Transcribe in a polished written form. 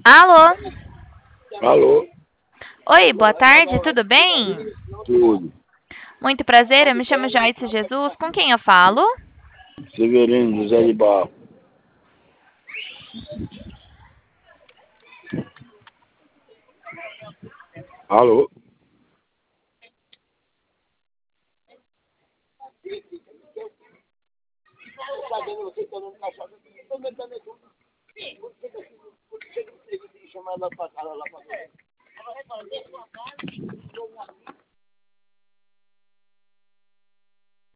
Alô? Alô? Oi, boa tarde, tudo bem? Tudo. Muito prazer, eu me chamo Joyce Jesus. Com quem eu falo? Severino José de Barro. Alô?